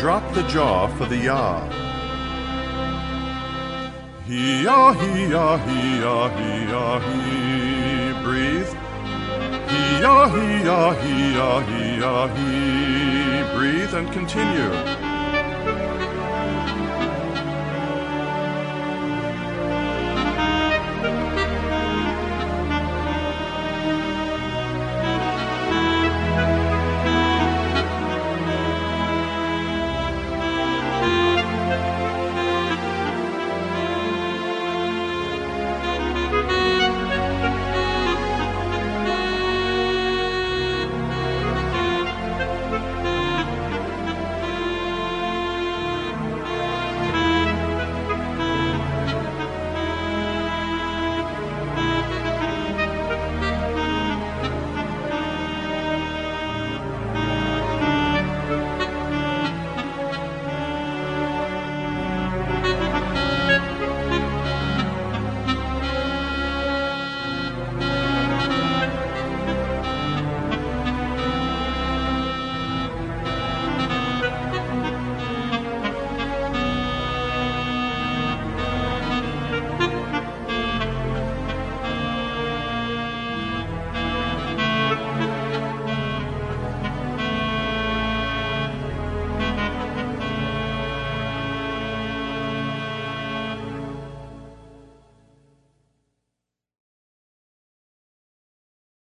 drop the jaw for the ya. He-ya, he-ya, he-ya, he-ya, he. Breathe. He-ya, he-ya, he-ya, he-ya, he. Breathe and continue.